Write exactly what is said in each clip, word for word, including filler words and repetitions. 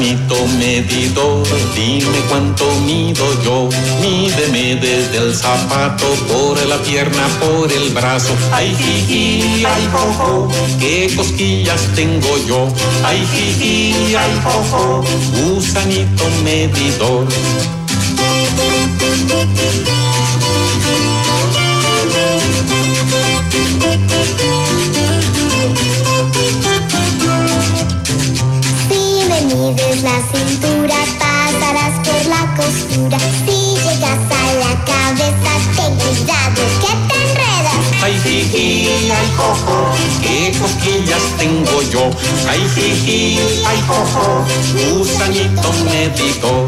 Gusanito medidor, dime cuánto mido yo. Mídeme desde el zapato, por la pierna, por el brazo. Ay, jiji, ay, jojo, qué cosquillas tengo yo. Ay, jiji, ay, jojo, gusanito medidor. Si me mides la cintura, pasarás por la costura. Si llegas a la cabeza, ten cuidado que te enredas. Ay, jiji, ay, jojo, qué cosquillas tengo yo. Ay, jiji, ay, jojo, gusanito medidor.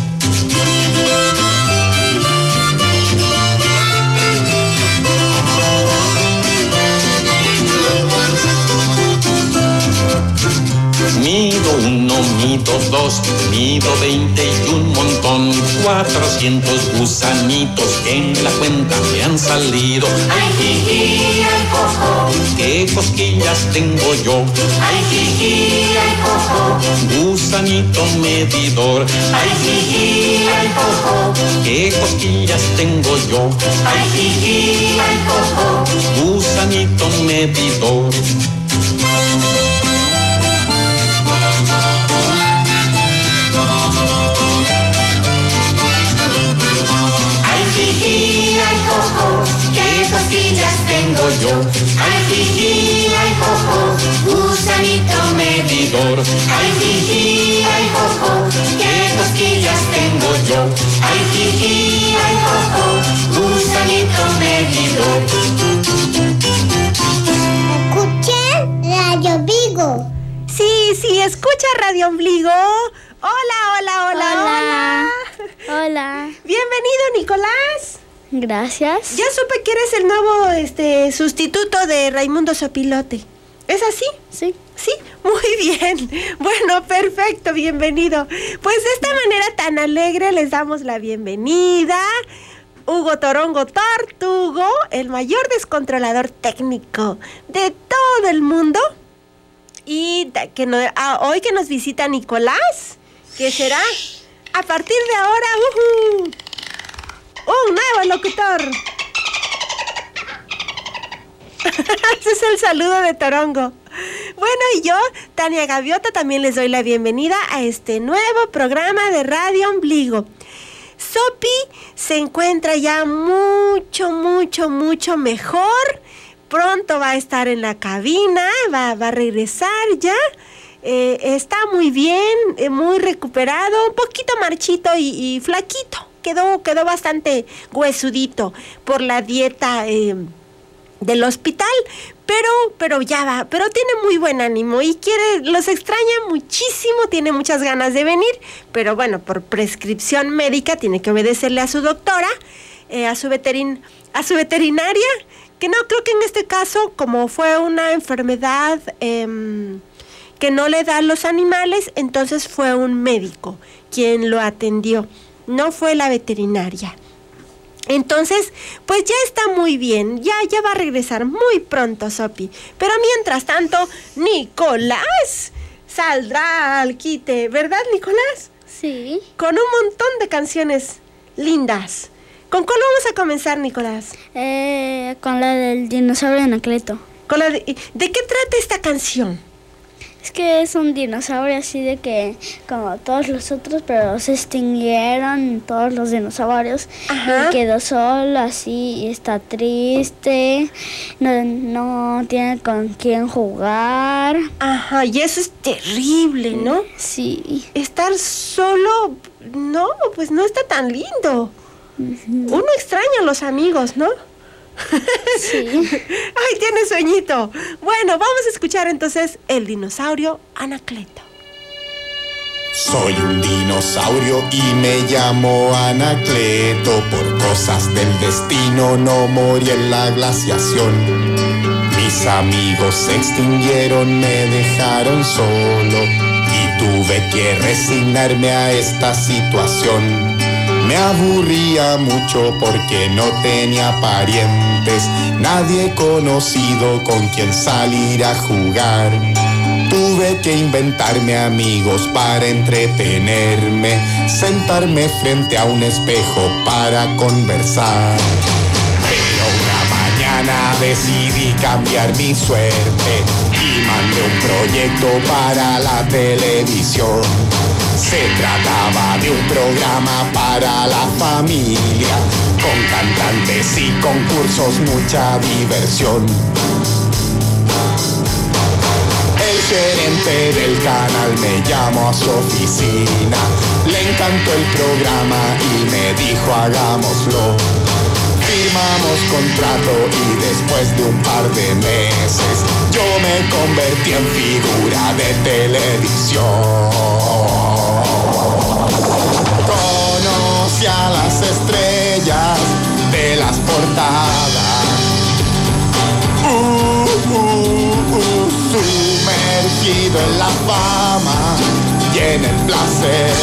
Mido uno, mido dos, mido veinte y un montón. Cuatrocientos gusanitos en la cuenta me han salido. Ay, jiji, ay, jojo, qué cosquillas tengo yo. Ay, jiji, ay, jojo, gusanito medidor. Ay, jiji, ay, jojo, qué cosquillas tengo yo. Ay, jiji, ay, jojo, gusanito medidor. ¿Qué cosquillas tengo yo? Ay, jiji, ay, jojo, gusanito medidor. Ay, jiji, ay, jojo, qué cosquillas tengo yo. Ay, jiji, ay, jojo, gusanito medidor. ¿Escuchen Radio Ombligo? Sí, sí, escucha Radio Ombligo. Hola, hola, hola, hola. Hola. Hola. Bienvenido, Nicolás. Gracias. Ya supe que eres el nuevo este, sustituto de Raimundo Sopilote. ¿Es así? Sí. Sí, muy bien. Bueno, perfecto, bienvenido. Pues de esta manera tan alegre les damos la bienvenida. Hugo Torongo Tortugo, el mayor descontrolador técnico de todo el mundo. Y que no, ah, hoy que nos visita Nicolás, que será a partir de ahora... Uh-huh, ¡un nuevo locutor! Ese es el saludo de Torongo. Bueno, y yo, Tania Gaviota, también les doy la bienvenida a este nuevo programa de Radio Ombligo. Sopi se encuentra ya mucho, mucho, mucho mejor. Pronto va a estar en la cabina, va, va a regresar ya. Eh, está muy bien, eh, muy recuperado, un poquito marchito y, y flaquito. Quedó, quedó bastante huesudito por la dieta eh, del hospital, pero, pero ya va, pero tiene muy buen ánimo y quiere, los extraña muchísimo, tiene muchas ganas de venir, pero bueno, por prescripción médica tiene que obedecerle a su doctora, eh, a su veterin, a su veterinaria, que no, creo que en este caso, como fue una enfermedad eh, que no le da a los animales, entonces fue un médico quien lo atendió. No fue la veterinaria. Entonces, pues ya está muy bien. Ya, ya va a regresar muy pronto, Sopi. Pero mientras tanto, Nicolás saldrá al quite. ¿Verdad, Nicolás? Sí. Con un montón de canciones lindas. ¿Con cuál vamos a comenzar, Nicolás? Eh, con la del dinosaurio Anacleto. Con la de, ¿de qué trata esta canción? Es que es un dinosaurio así de que, como todos los otros, pero se extinguieron todos los dinosaurios. Ajá. Y quedó solo así y está triste, no, no tiene con quién jugar. Ajá, y eso es terrible, ¿no? Sí. Estar solo, no, pues no está tan lindo. Uh-huh. Uno extraña a los amigos, ¿no? Sí. Ay, tiene sueñito. Bueno, vamos a escuchar entonces el dinosaurio Anacleto. Soy un dinosaurio y me llamo Anacleto. Por cosas del destino no morí en la glaciación. Mis amigos se extinguieron, me dejaron solo y tuve que resignarme a esta situación. Me aburría mucho porque no tenía parientes, nadie conocido con quien salir a jugar. Tuve que inventarme amigos para entretenerme, sentarme frente a un espejo para conversar. Pero una mañana decidí cambiar mi suerte y mandé un proyecto para la televisión. Se trataba de un programa para la familia, con cantantes y concursos, mucha diversión. El gerente del canal me llamó a su oficina, le encantó el programa y me dijo hagámoslo. Firmamos contrato y después de un par de meses yo me convertí en figura de televisión. Conocí a las estrellas de las portadas. Uh, uh, uh, sumergido en la fama y en el placer.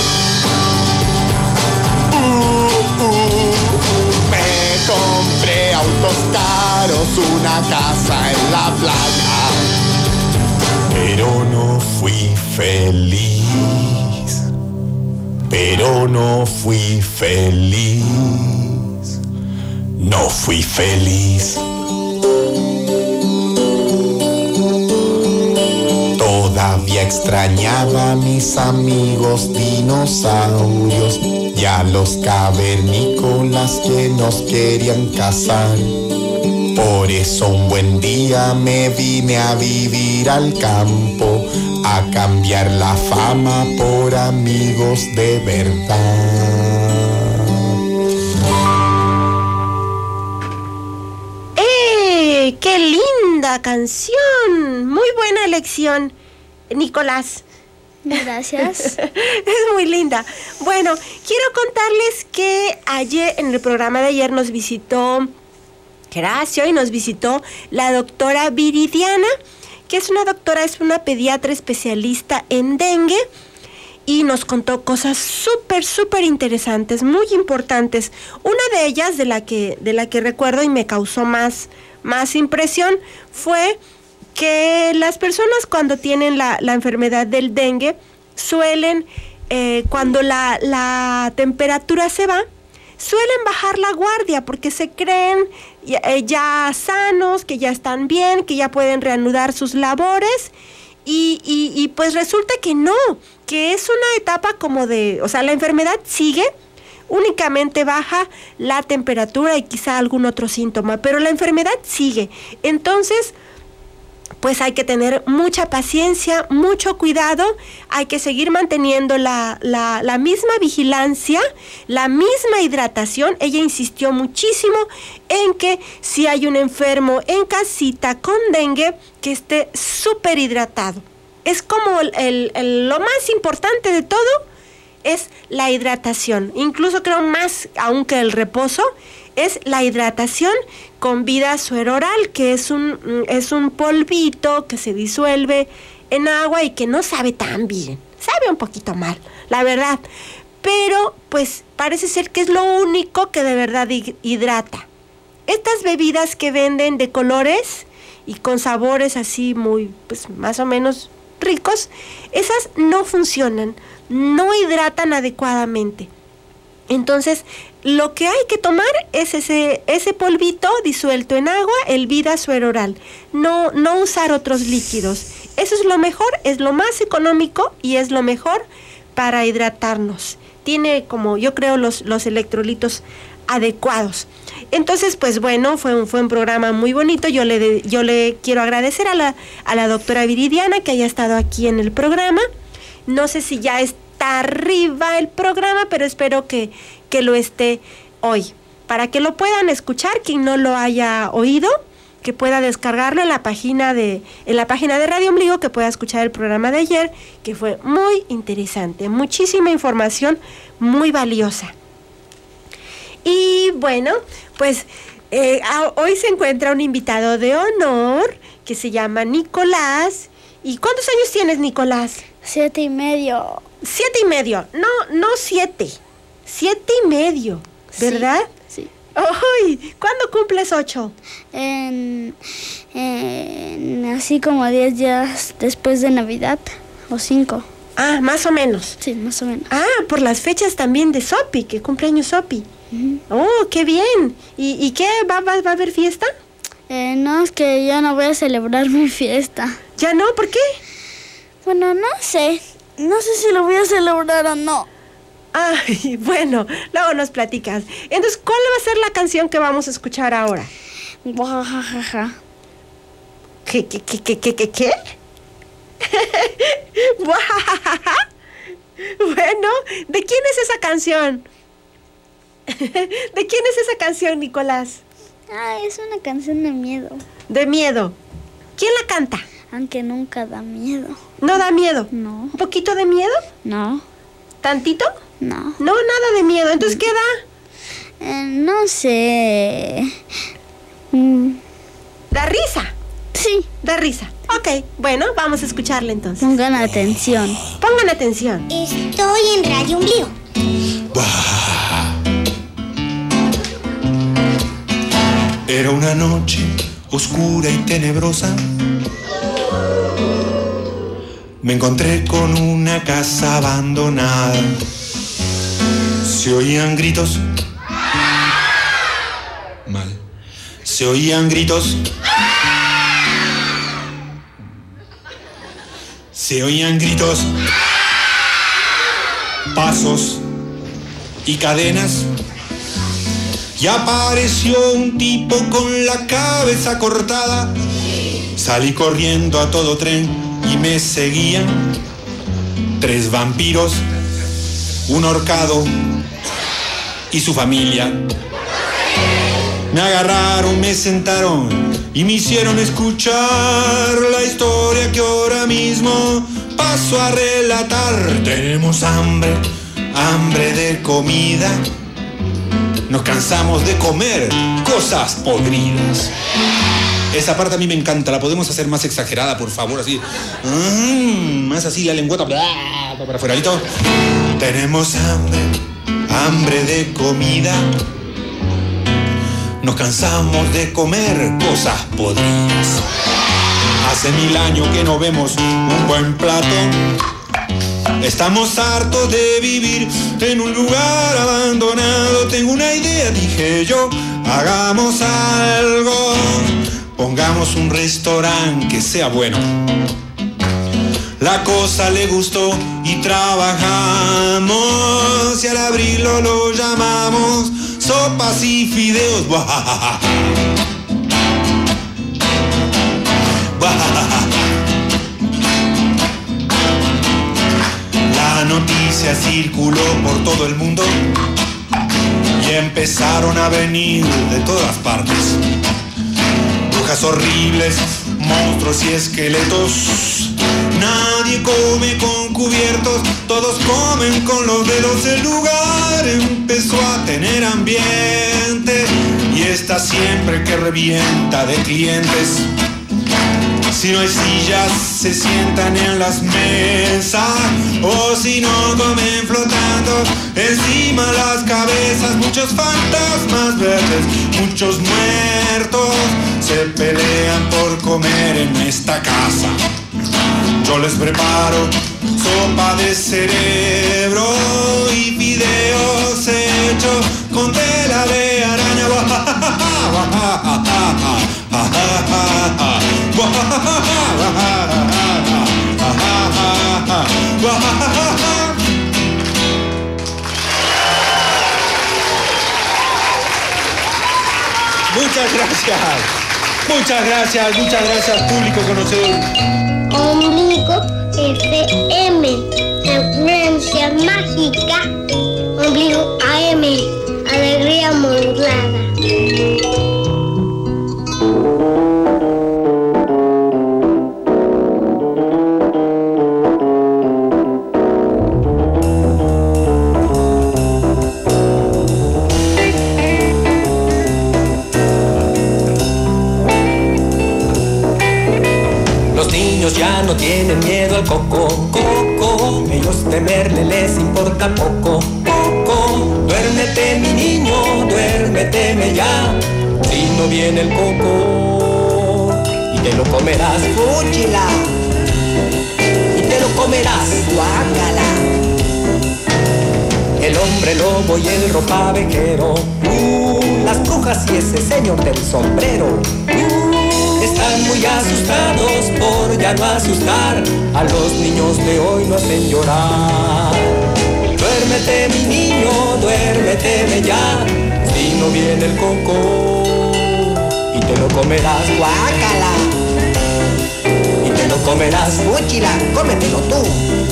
Uh, uh, uh, me compré autos caros, una casa en la playa, pero no fui feliz, pero no fui feliz, no fui feliz. Todavía extrañaba a mis amigos dinosaurios y a los cavernícolas que nos querían cazar. Por eso un buen día me vine a vivir al campo, a cambiar la fama por amigos de verdad. ¡Eh! ¡Qué linda canción! Muy buena elección, Nicolás. Gracias. Es muy linda. Bueno, quiero contarles que ayer, en el programa de ayer, nos visitó Geracio y nos visitó la doctora Viridiana, que es una doctora, es una pediatra especialista en dengue, y nos contó cosas súper, súper interesantes, muy importantes. Una de ellas, de la que, de la que recuerdo y me causó más, más impresión, fue que las personas cuando tienen la, la enfermedad del dengue suelen, eh, cuando la, la temperatura se va, suelen bajar la guardia porque se creen ya, eh, ya sanos, que ya están bien, que ya pueden reanudar sus labores y, y, y pues resulta que no, que es una etapa como de, o sea, la enfermedad sigue, únicamente baja la temperatura y quizá algún otro síntoma, pero la enfermedad sigue. Entonces, pues hay que tener mucha paciencia, mucho cuidado, hay que seguir manteniendo la, la, la misma vigilancia, la misma hidratación. Ella insistió muchísimo en que si hay un enfermo en casita con dengue, que esté súper hidratado. Es como el, el, el, lo más importante de todo es la hidratación, incluso creo más aún que el reposo, es la hidratación con vida sueroral, que es un, es un polvito que se disuelve en agua y que no sabe tan bien, sabe un poquito mal, la verdad, pero pues parece ser que es lo único que de verdad hidrata. Estas bebidas que venden de colores y con sabores así muy, pues más o menos ricos, esas no funcionan, no hidratan adecuadamente. Entonces, lo que hay que tomar es ese, ese polvito disuelto en agua, el vida sueroral. No, no usar otros líquidos. Eso es lo mejor, es lo más económico y es lo mejor para hidratarnos. Tiene como, yo creo, los, los electrolitos adecuados. Entonces, pues bueno, fue un, fue un programa muy bonito. Yo le, yo le quiero agradecer a la, a la doctora Viridiana que haya estado aquí en el programa. No sé si ya está arriba el programa, pero espero que, que lo esté hoy, para que lo puedan escuchar, quien no lo haya oído, que pueda descargarlo en la página de, en la página de Radio Ombligo, que pueda escuchar el programa de ayer, que fue muy interesante, muchísima información muy valiosa. Y bueno, pues eh, a, hoy se encuentra un invitado de honor que se llama Nicolás. ¿Y cuántos años tienes, Nicolás? Siete y medio. Siete y medio. No, no siete. Siete y medio, ¿verdad? Sí. Sí. ¡Ay! ¿Cuándo cumples ocho? En, en así como diez días después de Navidad, o cinco. Ah, más o menos. Sí, más o menos. Ah, por las fechas también de Sopi, que cumpleaños Sopi. Uh-huh. Oh, qué bien. ¿Y, y qué? ¿Va, va, ¿Va a haber fiesta? Eh, no, es que yo no voy a celebrar mi fiesta. ¿Ya no? ¿Por qué? Bueno, no sé. No sé si lo voy a celebrar o no. Ay, bueno, luego nos platicas. Entonces, ¿cuál va a ser la canción que vamos a escuchar ahora? Guajajaja. ¿Qué, qué, qué, qué, qué, qué, qué? Bueno, ¿de quién es esa canción? ¿De quién es esa canción, Nicolás? Ah, es una canción de miedo. De miedo. ¿Quién la canta? Aunque nunca da miedo. ¿No da miedo? No. ¿Un poquito de miedo? No. ¿Tantito? No. No, nada de miedo. ¿Entonces qué da? Eh, no sé. Mm. ¿Da risa? Sí. Da risa. Ok, bueno, vamos a escucharla entonces. Pongan atención. Pongan atención. Estoy en Radio Ombligo. Era una noche oscura y tenebrosa. Me encontré con una casa abandonada. Se oían gritos. Mal. Se oían gritos. Se oían gritos. Pasos y cadenas. Y apareció un tipo con la cabeza cortada. Salí corriendo a todo tren y me seguían tres vampiros, un ahorcado y su familia. Me agarraron, me sentaron y me hicieron escuchar la historia que ahora mismo paso a relatar. Tenemos hambre, hambre de comida. Nos cansamos de comer cosas podridas. Esa parte a mí me encanta. La podemos hacer más exagerada, por favor, así. Mm, más así la lengüeta para afuera. Tenemos hambre, hambre de comida. Nos cansamos de comer cosas podridas. Hace mil años que no vemos un buen plato. Estamos hartos de vivir en un lugar abandonado. Tengo una idea, dije yo, hagamos algo. Pongamos un restaurante que sea bueno. La cosa le gustó y trabajamos. Y al abrirlo lo llamamos Sopas y Fideos. La noticia circuló por todo el mundo y empezaron a venir de todas partes. Brujas horribles, monstruos y esqueletos. Nadie come con cubiertos, todos comen con los dedos. El lugar empezó a tener ambiente y está siempre que revienta de clientes. Si no hay sillas, se sientan en las mesas. O si no, comen flotando encima las cabezas. Muchos fantasmas verdes, muchos muertos se pelean por comer en esta casa. Yo les preparo sopa de cerebro y fideos hechos con tela de araña. Muchas gracias, muchas gracias, muchas gracias, público conocedor. Ombligo F M, frecuencia mágica. Ombligo A M, alegría modulada. Ya no tienen miedo al coco, coco. Ellos temerle les importa poco, poco. Duérmete Duérmete, mi niño, duérmeteme ya, si no viene el coco y te lo comerás, fúchila, y te lo comerás, guácala. El hombre lobo y el ropavejero, uh, las brujas y ese señor del sombrero, uh, están muy asustados por ya no asustar, a los niños de hoy no hacen llorar. Duérmete, mi niño, duérmeteme ya, si no viene el coco y te lo comerás, guácala, y te lo comerás, fúchila, cómetelo tú.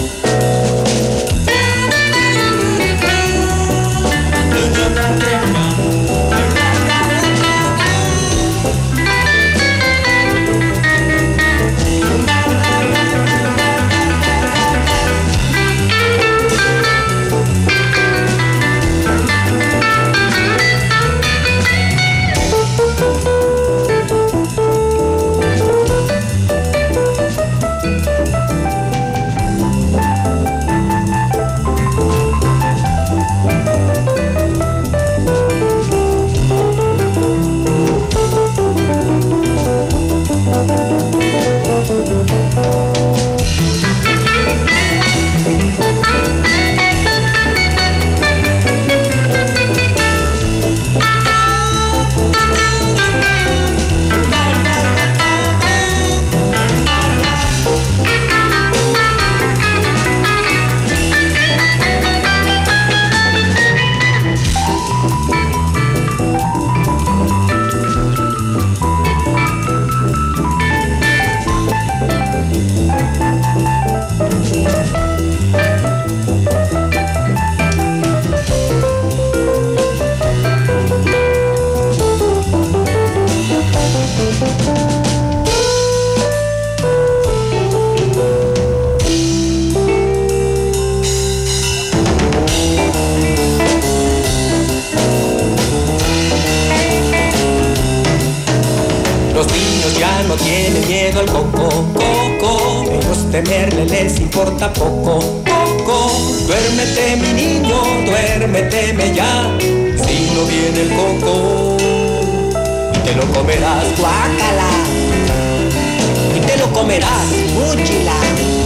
No tiene miedo al coco, coco, ellos temerle les importa poco, coco. Duérmete, mi niño, duérmeteme ya, si no viene el coco y te lo comerás, guácala, y te lo comerás, fúchila.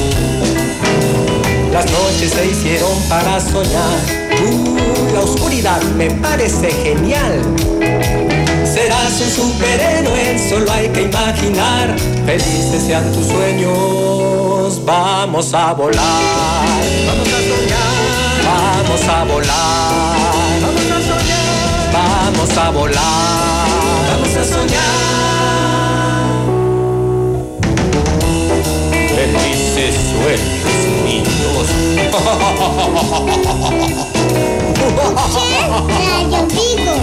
Las noches se hicieron para soñar, uh, la oscuridad me parece genial. Serás un superhéroe, solo hay que imaginar. Felices sean tus sueños, vamos a volar. Vamos a soñar, vamos a volar. Vamos a soñar, vamos a volar. Vamos a soñar. Felices sueños, niños. ¿Qué? Radio Vigo.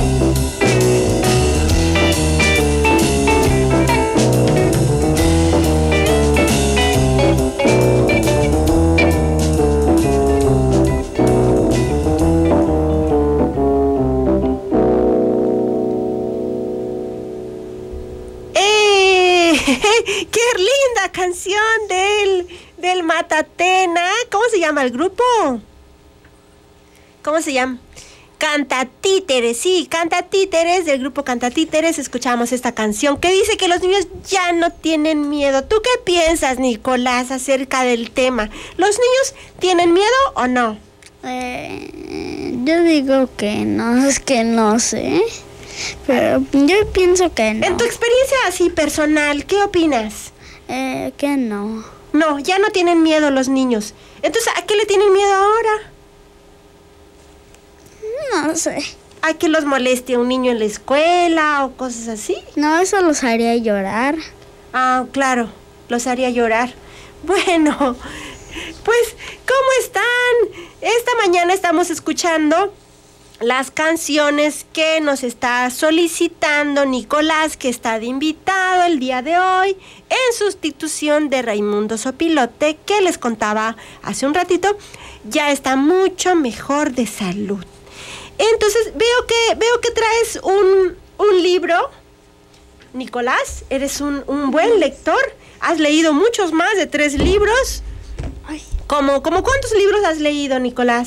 ¡Qué linda canción del, del Matatena! ¿Cómo se llama el grupo? ¿Cómo se llama? Cantatíteres, sí, Cantatíteres, del grupo Cantatíteres. Escuchamos esta canción que dice que los niños ya no tienen miedo. ¿Tú qué piensas, Nicolás, acerca del tema? ¿Los niños tienen miedo o no? Eh, yo digo que no, es que no sé. Pero yo pienso que no. En tu experiencia así personal, ¿qué opinas? Eh, que no. No, ya no tienen miedo los niños. Entonces, ¿a qué le tienen miedo ahora? No sé. ¿A que los moleste un niño en la escuela o cosas así? No, eso los haría llorar. Ah, claro, los haría llorar. Bueno, pues, ¿cómo están? Esta mañana estamos escuchando las canciones que nos está solicitando Nicolás, que está de invitado el día de hoy, en sustitución de Raimundo Sopilote, que les contaba hace un ratito, ya está mucho mejor de salud. Entonces, veo que, veo que traes un, un libro. Nicolás, eres un, un buen lector. Has leído muchos más de tres libros. Ay. ¿Cómo, cómo cuántos libros has leído, Nicolás?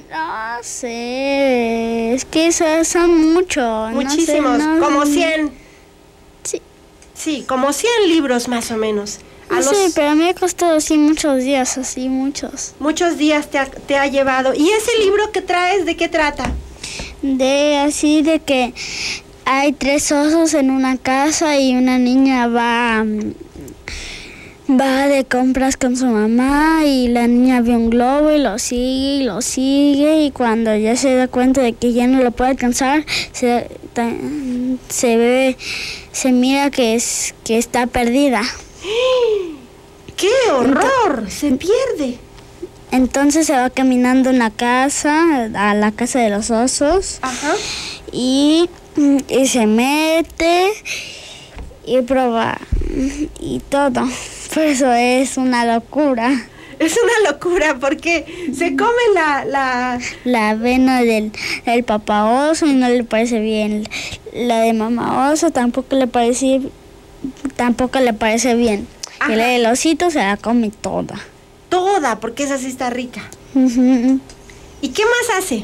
No sé, es que esos son muchos. Muchísimos, no sé, no, como cien. Sí. Sí, como cien libros más o menos. A No los, sé, pero a mí me ha costado así muchos días, así muchos. Muchos días te ha, te ha llevado. ¿Y ese libro que traes, de qué trata? De así de que hay tres osos en una casa y una niña va, va de compras con su mamá y la niña ve un globo y lo sigue y lo sigue y cuando ya se da cuenta de que ya no lo puede alcanzar, se, se ve, se mira que, es, que está perdida. ¡Qué horror! Se pierde. Entonces se va caminando en la casa, a la casa de los osos. Ajá. Y, y se mete y prueba y todo. Por eso es una locura. Es una locura porque se come la... La, la avena del, del papá oso y no le parece bien. La de mamá oso tampoco le parece, tampoco le parece bien. Ajá. Y la del osito se la come toda. Toda, porque esa sí está rica. Uh-huh. ¿Y qué más hace?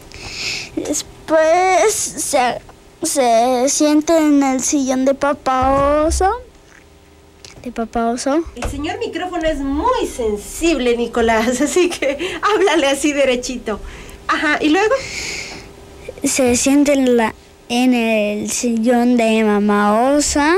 Después se, se siente en el sillón de papá oso. De papá oso. El señor micrófono es muy sensible, Nicolás, así que háblale así derechito. Ajá, ¿y luego? Se siente en, la, en el sillón de mamá osa.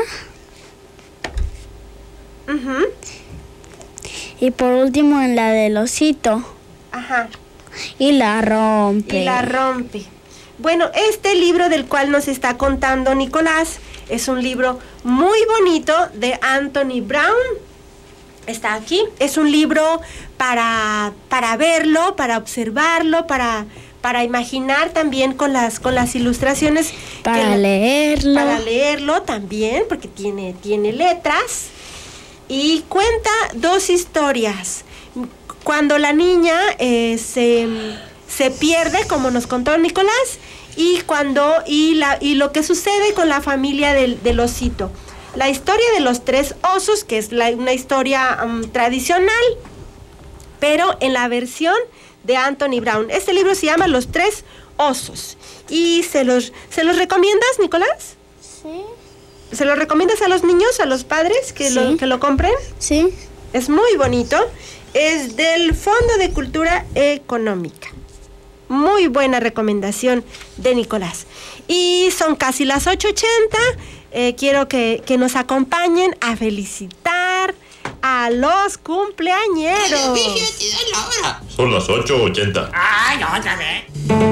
Uh-huh. Y por último en la del osito. Ajá. Y la rompe. Y la rompe. Bueno, este libro del cual nos está contando Nicolás es un libro muy bonito de Anthony Brown. Está aquí. Es un libro para, para verlo, para observarlo, para, para imaginar también con las, con las ilustraciones. Para que, leerlo. Para leerlo también, porque tiene, tiene letras. Y cuenta dos historias. Cuando la niña eh, se, se pierde, como nos contó Nicolás, y cuando y la y lo que sucede con la familia del, del osito. La historia de los tres osos, que es la, una historia um, tradicional, pero en la versión de Anthony Brown. Este libro se llama Los Tres Osos. ¿Y se los, ¿se los recomiendas, Nicolás? Sí. ¿Se lo recomiendas a los niños, a los padres que, sí. lo, que lo compren? Sí. Es muy bonito. Es del Fondo de Cultura Económica. Muy buena recomendación de Nicolás. Y son casi las ocho ochenta. Eh, quiero que, que nos acompañen a felicitar a los cumpleañeros. Son las ocho ochenta. ¡Ay, otra vez!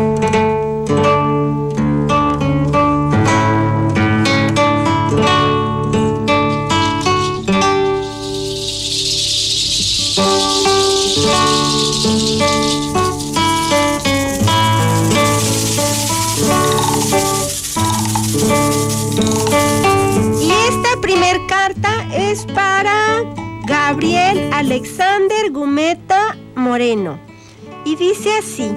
Es para Gabriel Alexander Gumeta Moreno y dice así: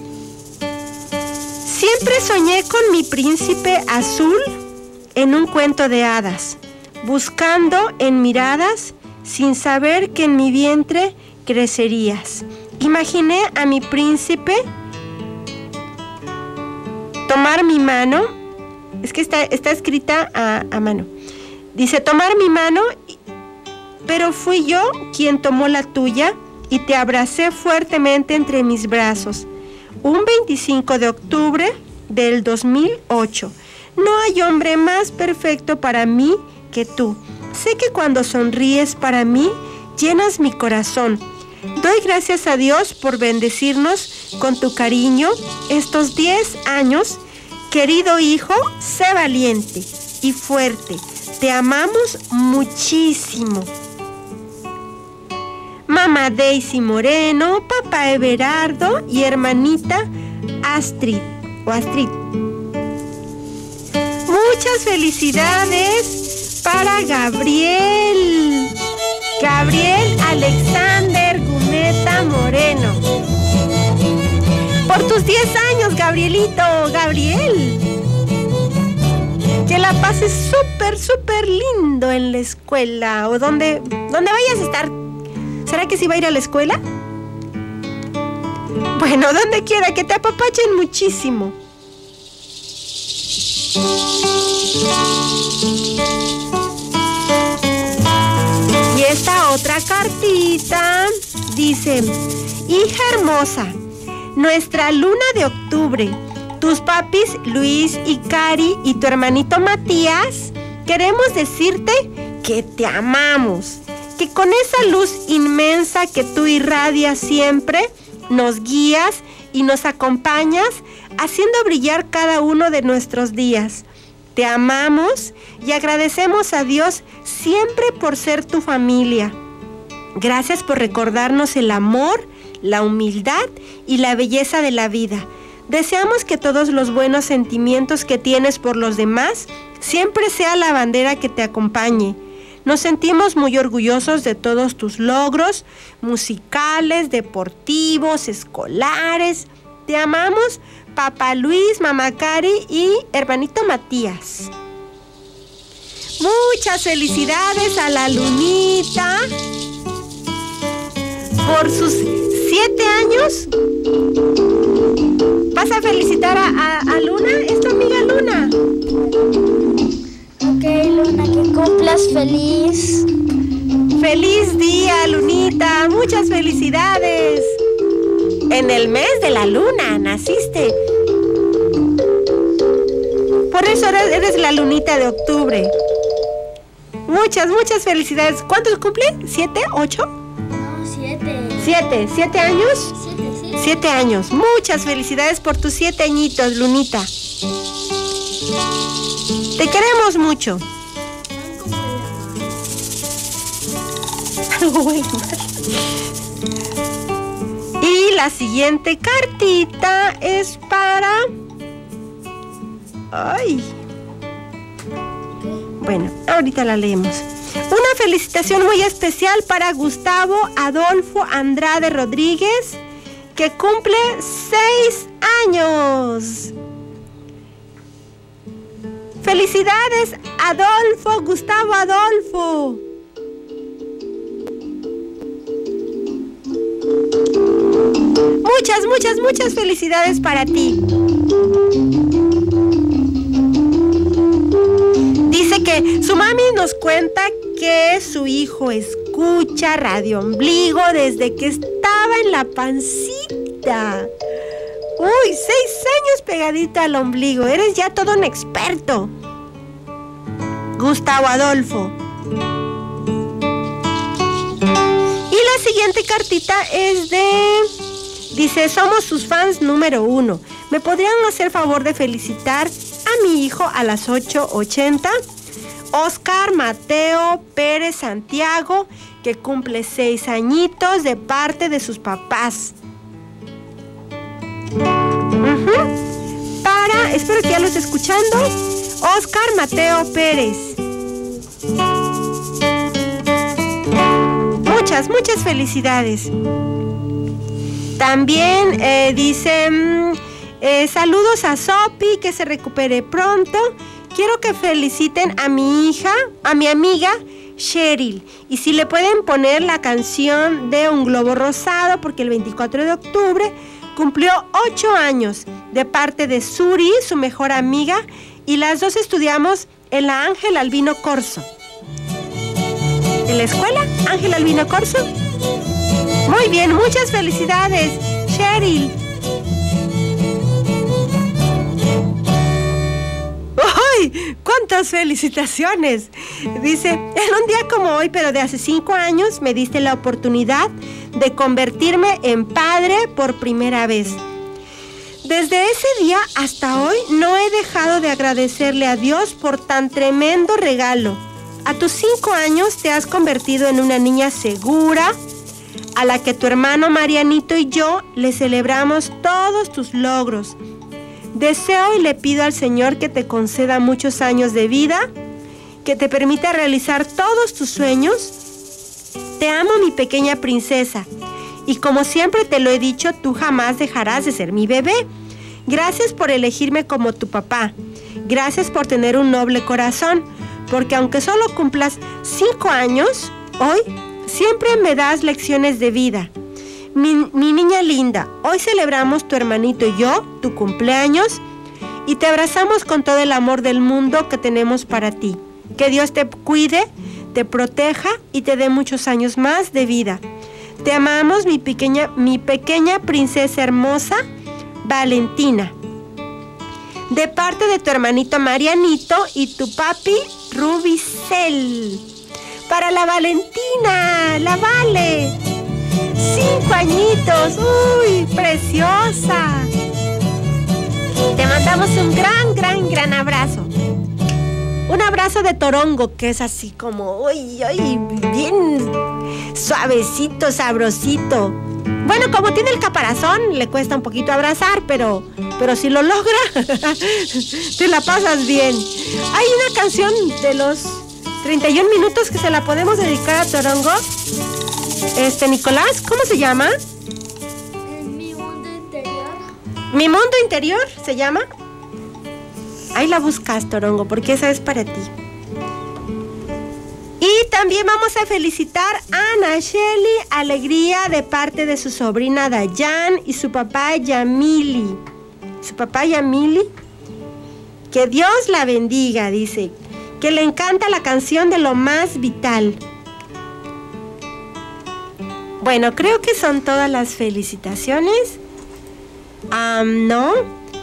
siempre soñé con mi príncipe azul en un cuento de hadas, buscando en miradas sin saber que en mi vientre crecerías. Imaginé a mi príncipe tomar mi mano, es que está, está escrita a, a mano. Dice, tomar mi mano, pero fui yo quien tomó la tuya y te abracé fuertemente entre mis brazos. Un veinticinco de octubre del dos mil ocho. No hay hombre más perfecto para mí que tú. Sé que cuando sonríes para mí, llenas mi corazón. Doy gracias a Dios por bendecirnos con tu cariño estos diez años. Querido hijo, sé valiente y fuerte. Te amamos muchísimo. Mamá Daisy Moreno, papá Everardo y hermanita Astrid o Astrid. Muchas felicidades para Gabriel. Gabriel Alexander Gumeta Moreno. Por tus diez años, Gabrielito, Gabriel. Que la pases súper, súper lindo en la escuela o donde, donde vayas a estar. ¿Será que sí va a ir a la escuela? Bueno, donde quiera, que te apapachen muchísimo. Y esta otra cartita dice: hija hermosa, nuestra luna de octubre, tus papis Luis y Cari y tu hermanito Matías, queremos decirte que te amamos, que con esa luz inmensa que tú irradias siempre, nos guías y nos acompañas, haciendo brillar cada uno de nuestros días. Te amamos y agradecemos a Dios siempre por ser tu familia. Gracias por recordarnos el amor, la humildad y la belleza de la vida. Deseamos que todos los buenos sentimientos que tienes por los demás siempre sea la bandera que te acompañe. Nos sentimos muy orgullosos de todos tus logros musicales, deportivos, escolares. Te amamos, Papá Luis, Mamá Cari y hermanito Matías. Muchas felicidades a la Lunita por sus siete años. ¿Vas a felicitar a, a, a Luna? ¿Es tu amiga Luna? Ok, Luna, que cumplas feliz. ¡Feliz día, Lunita! ¡Muchas felicidades! En el mes de la luna naciste. Por eso eres, eres la Lunita de octubre. Muchas, muchas felicidades. ¿Cuántos cumplen? ¿Siete? ¿Ocho? No, siete. ¿Siete? ¿Siete años? Siete, sí. Siete años. Muchas felicidades por tus siete añitos, Lunita. Te queremos mucho. Y la siguiente cartita es para... Ay. Bueno, ahorita la leemos. Una felicitación muy especial para Gustavo Adolfo Andrade Rodríguez, que cumple seis años. ¡Felicidades, Adolfo, Gustavo Adolfo! Muchas, muchas, muchas felicidades para ti. Dice que su mami nos cuenta que su hijo escucha Radio Ombligo desde que estaba en la pancita. Uy, seis años pegadita al ombligo. Eres ya todo un experto, Gustavo Adolfo. Y la siguiente cartita es de... Dice, somos sus fans número uno. ¿Me podrían hacer favor de felicitar a mi hijo a las ocho ochenta? Oscar Mateo Pérez Santiago, que cumple seis añitos de parte de sus papás. Uh-huh. Para, espero que ya lo esté escuchando, Oscar Mateo Pérez. Muchas, muchas felicidades. También eh, dice, eh, saludos a Sopi, que se recupere pronto. Quiero que feliciten a mi hija, a mi amiga Cheryl. Y si le pueden poner la canción de Un Globo Rosado, porque el veinticuatro de octubre cumplió ocho años, de parte de Suri, su mejor amiga, y las dos estudiamos en la Ángel Albino Corso. ¿En la escuela Ángel Albino Corso? Muy bien, muchas felicidades, Cheryl. ¡Ay! ¡Cuántas felicitaciones! Dice, en un día como hoy, pero de hace cinco años, me diste la oportunidad de convertirme en padre por primera vez. Desde ese día hasta hoy no he dejado de agradecerle a Dios por tan tremendo regalo. A tus cinco años te has convertido en una niña segura, a la que tu hermano Marianito y yo le celebramos todos tus logros. Deseo y le pido al Señor que te conceda muchos años de vida, que te permita realizar todos tus sueños. Te amo, mi pequeña princesa, y como siempre te lo he dicho, tú jamás dejarás de ser mi bebé. Gracias por elegirme como tu papá. Gracias por tener un noble corazón, porque aunque solo cumplas cinco años, hoy siempre me das lecciones de vida. Mi, mi niña linda, hoy celebramos tu hermanito y yo, tu cumpleaños, y te abrazamos con todo el amor del mundo que tenemos para ti. Que Dios te cuide, te proteja y te dé muchos años más de vida. Te amamos, mi pequeña, mi pequeña princesa hermosa, Valentina. De parte de tu hermanito Marianito y tu papi Rubicel. Para la Valentina, la Vale. Cinco añitos, uy, preciosa. Te mandamos un gran, gran, gran abrazo. Un abrazo de torongo, que es así como, uy, uy, bien suavecito, sabrosito. Bueno, como tiene el caparazón, le cuesta un poquito abrazar, pero, pero si lo logra, te la pasas bien. Hay una canción de los treinta y un minutos que se la podemos dedicar a torongo. Este, Nicolás, ¿cómo se llama? Mi mundo interior. Mi mundo interior se llama. Ahí la buscas, torongo, porque esa es para ti. Y también vamos a felicitar a Nacheli Alegría de parte de su sobrina Dayan y su papá Yamili. Su papá Yamili, que Dios la bendiga, dice, que le encanta la canción de Lo Más Vital. Bueno, creo que son todas las felicitaciones. Um, ¿No?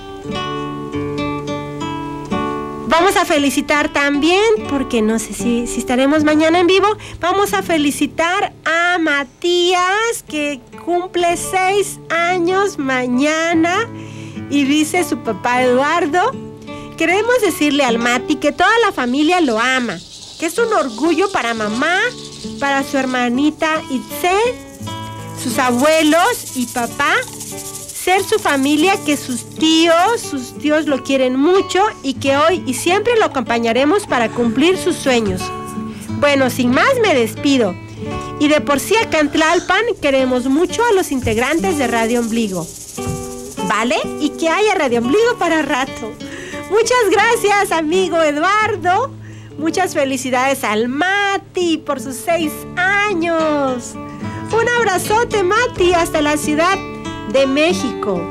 Vamos a felicitar también, porque no sé si, si estaremos mañana en vivo, vamos a felicitar a Matías, que cumple seis años mañana, y dice su papá Eduardo, queremos decirle al Mati que toda la familia lo ama, que es un orgullo para mamá, para su hermanita Itzel, sus abuelos y papá, ser su familia, que sus tíos, sus tíos lo quieren mucho y que hoy y siempre lo acompañaremos para cumplir sus sueños. Bueno, sin más me despido. Y de por sí acá en Tlalpan queremos mucho a los integrantes de Radio Ombligo. ¿Vale? Y que haya Radio Ombligo para rato. Muchas gracias, amigo Eduardo. Muchas felicidades al Mati por sus seis años. Un abrazote, Mati, hasta la Ciudad de México.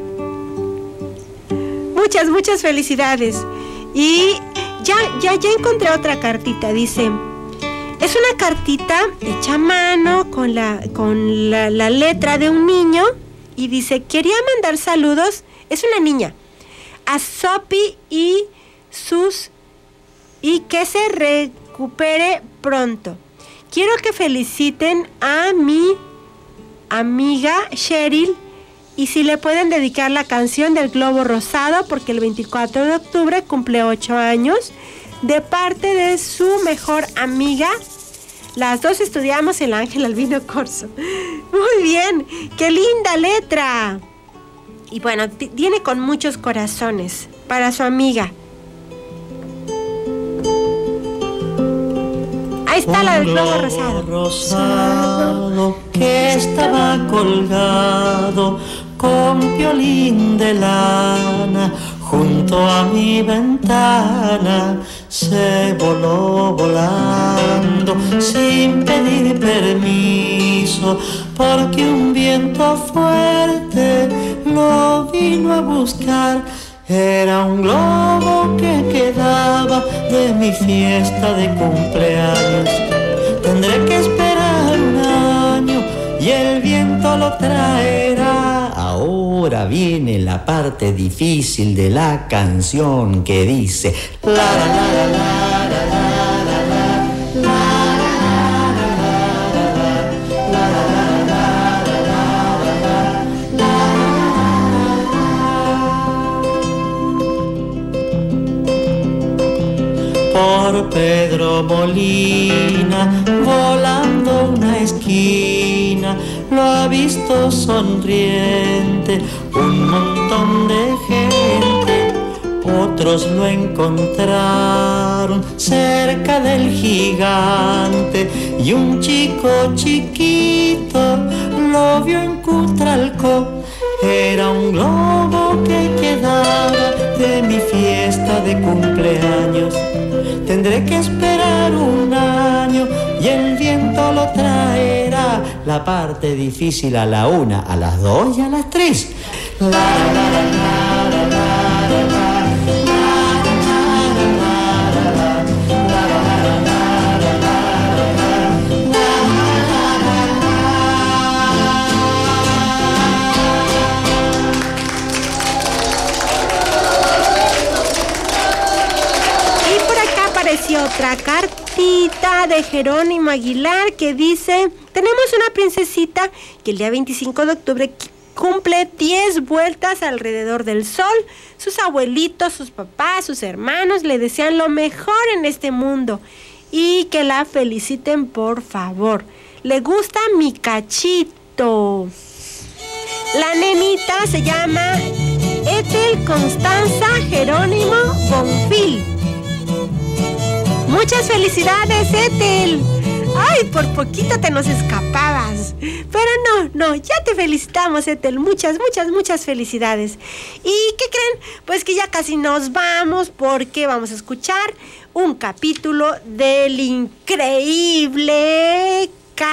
Muchas, muchas felicidades. Y ya, ya, ya encontré otra cartita. Dice, es una cartita hecha a mano con la, con la, la letra de un niño. Y dice, quería mandar saludos, es una niña, a Sopi y sus, y que se recupere pronto. Quiero que feliciten a mi amiga Cheryl, y si le pueden dedicar la canción del Globo Rosado, porque el veinticuatro de octubre cumple ocho años, de parte de su mejor amiga. Las dos estudiamos el Ángel Albino Corzo. Muy bien, qué linda letra. Y bueno, t- viene con muchos corazones para su amiga. Ahí está la del globo rosado. rosado que estaba colgado con violín de lana junto a mi ventana, se voló volando sin pedir permiso, porque un viento fuerte lo vino a buscar. Era un globo que quedaba de mi fiesta de cumpleaños. Tendré que esperar un año y el viento lo traerá. Ahora viene la parte difícil de la canción que dice la la la la la la la la la. Por Pedro Molina, volando una esquina, lo ha visto sonriente un montón de gente. Otros lo encontraron cerca del gigante y un chico chiquito lo vio en Cutralcó. Era un globo que quedaba de mi fiesta de cumpleaños. Tendré que esperar un año y el viento lo traerá. la parte difícil a la una, a las dos y a las tres. La, la, la, la, la, la, la, la. Otra cartita de Jerónimo Aguilar que dice: tenemos una princesita que el día veinticinco de octubre cumple diez vueltas alrededor del sol. Sus abuelitos, sus papás, sus hermanos le desean lo mejor en este mundo y que la feliciten, por favor. Le gusta mi cachito. La nenita se llama Ethel Constanza Jerónimo Bonfil. Muchas felicidades, Ethel. Ay, por poquito te nos escapabas. Pero no, no, ya te felicitamos, Ethel. Muchas, muchas, muchas felicidades. ¿Y qué creen? Pues que ya casi nos vamos porque vamos a escuchar un capítulo del increíble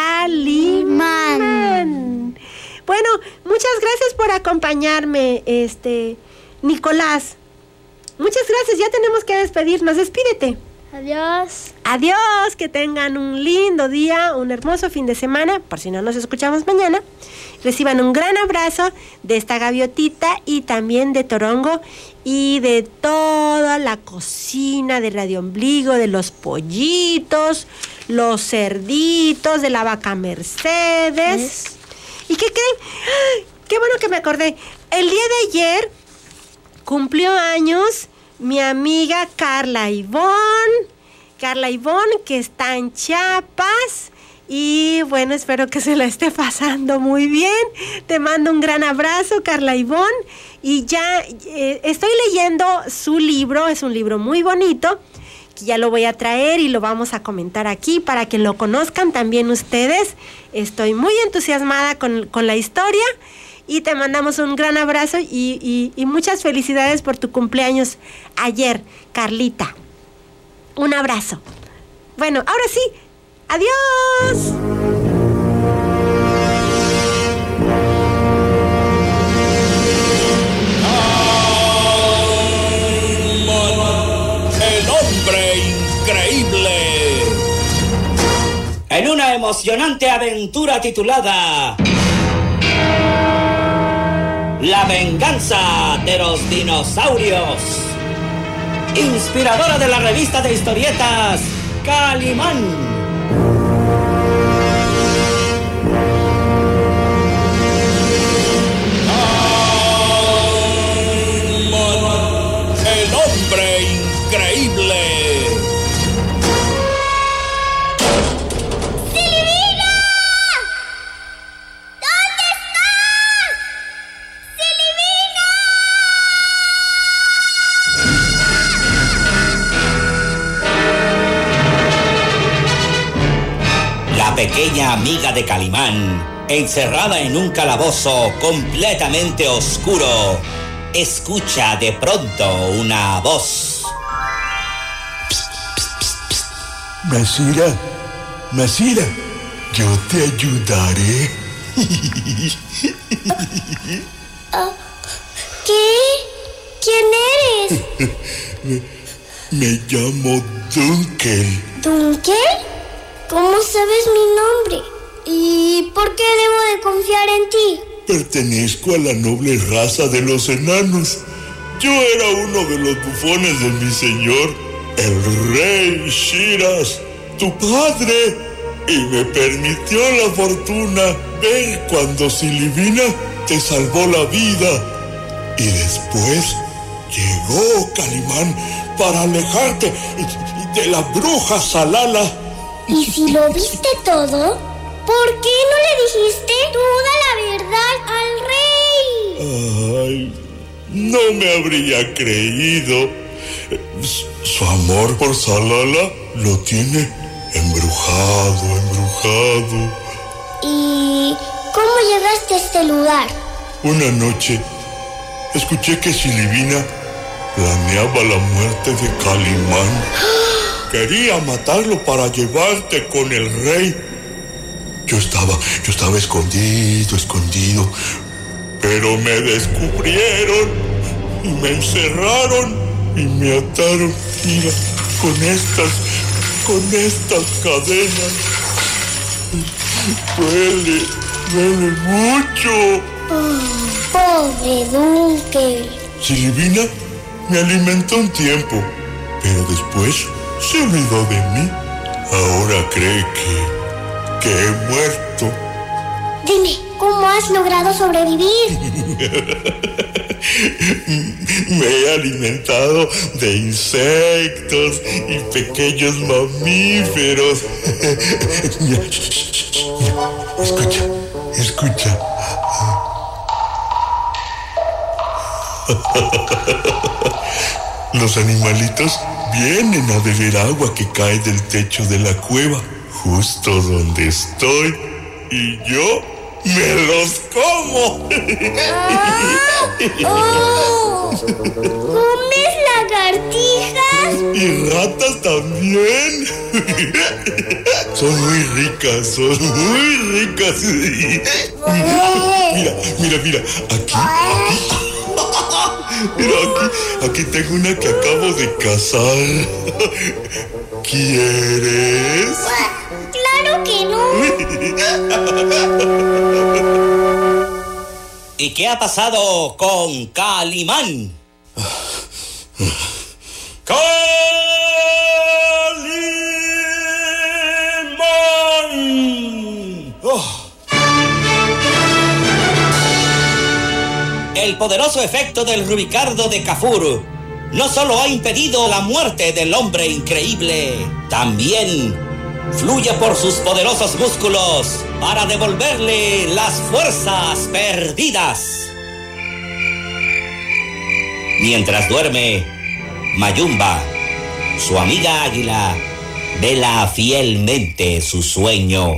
Calimán. Bueno, muchas gracias por acompañarme, este, Nicolás. Muchas gracias, ya tenemos que despedirnos. Despídete. Adiós. Adiós, que tengan un lindo día, un hermoso fin de semana, por si no nos escuchamos mañana. Reciban un gran abrazo de esta gaviotita y también de Torongo y de toda la cocina de Radio Ombligo, de los pollitos, los cerditos, de la vaca Mercedes. ¿Es? ¿Y qué creen? ¡Ay! ¡Qué bueno que me acordé! El día de ayer cumplió años mi amiga Carla Ivonne, Carla Ivonne, que está en Chiapas. Y bueno, espero que se la esté pasando muy bien. Te mando un gran abrazo, Carla Ivonne. Y ya eh, estoy leyendo su libro, es un libro muy bonito, que ya lo voy a traer y lo vamos a comentar aquí para que lo conozcan también ustedes. Estoy muy entusiasmada con, con la historia. Y te mandamos un gran abrazo y, y, y muchas felicidades por tu cumpleaños ayer, Carlita. Un abrazo. Bueno, ahora sí, adiós. El hombre increíble. En una emocionante aventura titulada La venganza de los dinosaurios, inspiradora de la revista de historietas Calimán. El hombre increíble. Pequeña amiga de Calimán, encerrada en un calabozo completamente oscuro, escucha de pronto una voz. Masira, Masira, yo te ayudaré. uh, ¿Qué? ¿Quién eres? me, me llamo Dunkel. ¿Dunkel? ¿Cómo sabes mi nombre? ¿Y por qué debo de confiar en ti? Pertenezco a la noble raza de los enanos. Yo era uno de los bufones de mi señor, el rey Shiras, tu padre, y me permitió la fortuna ver cuando Silivina te salvó la vida. Y después llegó Calimán para alejarte de la bruja Salala. ¿Y si lo viste todo? ¿Por qué no le dijiste toda la verdad al rey? Ay, no me habría creído. Su amor por Salala lo tiene embrujado, embrujado. ¿Y cómo llegaste a este lugar? Una noche escuché que Silivina planeaba la muerte de Calimán. Quería matarlo para llevarte con el rey. Yo estaba, yo estaba escondido, escondido. Pero me descubrieron y me encerraron y me ataron, mira, con estas, con estas cadenas. Duele, duele mucho. Oh, pobre Dunkel. Silvina me alimentó un tiempo, pero después se olvidó de mí. Ahora cree que, que he muerto. Dime, ¿cómo has logrado sobrevivir? Me he alimentado de insectos y pequeños mamíferos. Mira, mira, escucha, escucha. Los animalitos vienen a beber agua que cae del techo de la cueva, justo donde estoy, y yo me los como. Ah, oh, ¿comes lagartijas? Y ratas también. Son muy ricas, son muy ricas. Mira, mira, mira, aquí, aquí. Mira, aquí, aquí tengo una que acabo de cazar. ¿Quieres? ¡Claro que no! ¿Y qué ha pasado con Calimán? ¡Calimán! Oh. El poderoso efecto del Rubicardo de Kafur no solo ha impedido la muerte del hombre increíble, también fluye por sus poderosos músculos para devolverle las fuerzas perdidas. Mientras duerme, Mayumba, su amiga águila, vela fielmente su sueño.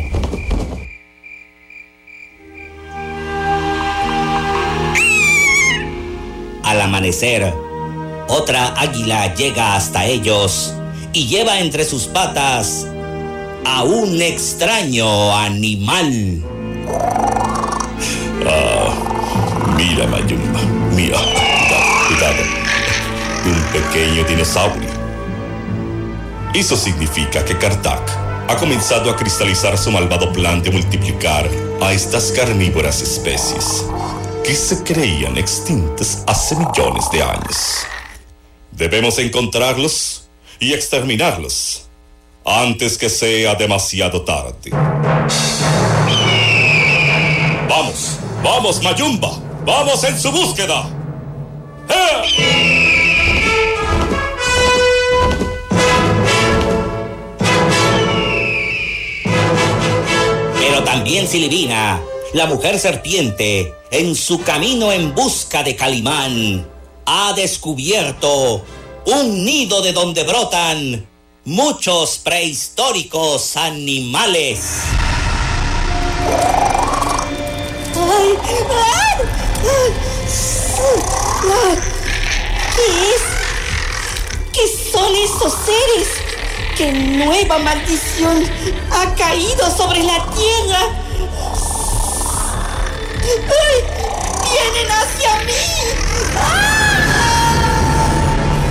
Al amanecer, otra águila llega hasta ellos y lleva entre sus patas a un extraño animal. Ah, mira, Mayumba, mira, cuidado, cuidado. Un pequeño dinosaurio. Eso significa que Kartak ha comenzado a cristalizar su malvado plan de multiplicar a estas carnívoras especies que se creían extintas hace millones de años. Debemos encontrarlos y exterminarlos antes que sea demasiado tarde. ¡Vamos! ¡Vamos, Mayumba! ¡Vamos en su búsqueda! ¡Eh! Pero también Silvina, la mujer serpiente, en su camino en busca de Calimán, ha descubierto un nido de donde brotan muchos prehistóricos animales. ¡Ay! ¡Ay! ¡Ay! ¿Qué es? ¿Qué son esos seres? ¡Qué nueva maldición ha caído sobre la tierra! ¡Ay! ¡Vienen hacia mí! ¡Ah!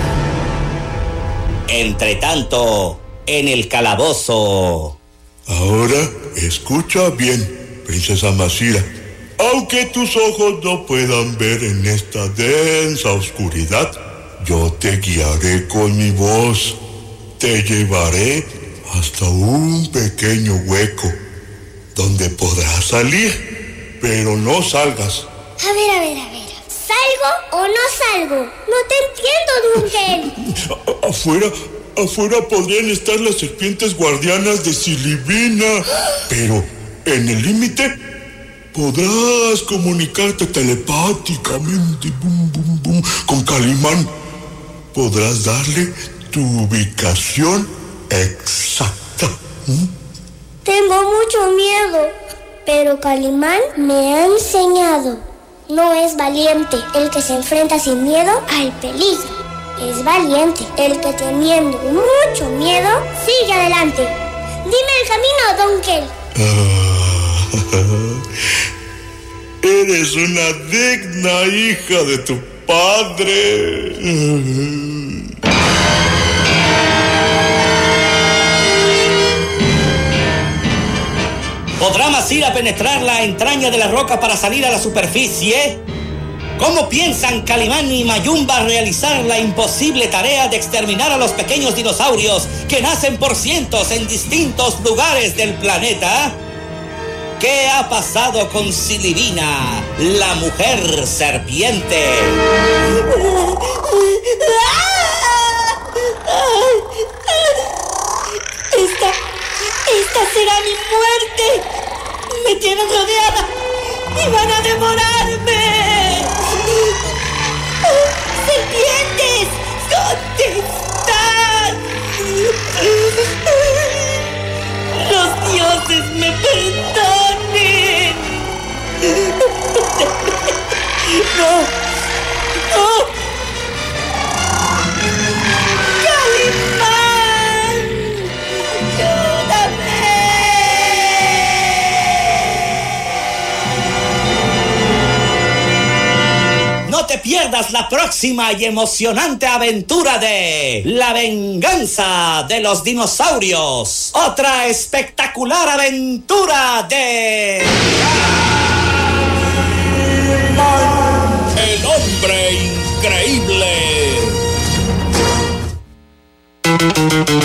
Entretanto, en el calabozo. Ahora escucha bien, princesa Masira. Aunque tus ojos no puedan ver en esta densa oscuridad, yo te guiaré con mi voz. Te llevaré hasta un pequeño hueco donde podrás salir, pero no salgas. A ver, a ver, a ver. ¿Salgo o no salgo? No te entiendo, Dunkel. Afuera, afuera podrían estar las serpientes guardianas de Silvina, pero en el límite podrás comunicarte telepáticamente bum, bum, bum, con Calimán. Podrás darle tu ubicación exacta. ¿Mm? Tengo mucho miedo, pero Calimán me ha enseñado. No es valiente el que se enfrenta sin miedo al peligro. Es valiente el que teniendo mucho miedo sigue adelante. Dime el camino, Dunkel. Ah. Eres una digna hija de tu padre. ¿Podrá Masira penetrar la entraña de la roca para salir a la superficie? ¿Cómo piensan Calimán y Mayumba realizar la imposible tarea de exterminar a los pequeños dinosaurios que nacen por cientos en distintos lugares del planeta? ¿Qué ha pasado con Silivina, la mujer serpiente? Esta, esta será mi muerte. Me tienen rodeada y van a devorarme. ¡Serpientes! ¿Dónde están? Los dioses me perdonen. No, no. ¡Calimán! ¡Ayúdame! No te pierdas la próxima y emocionante aventura de La venganza de los dinosaurios. Otra espectacular aventura de... El hombre increíble.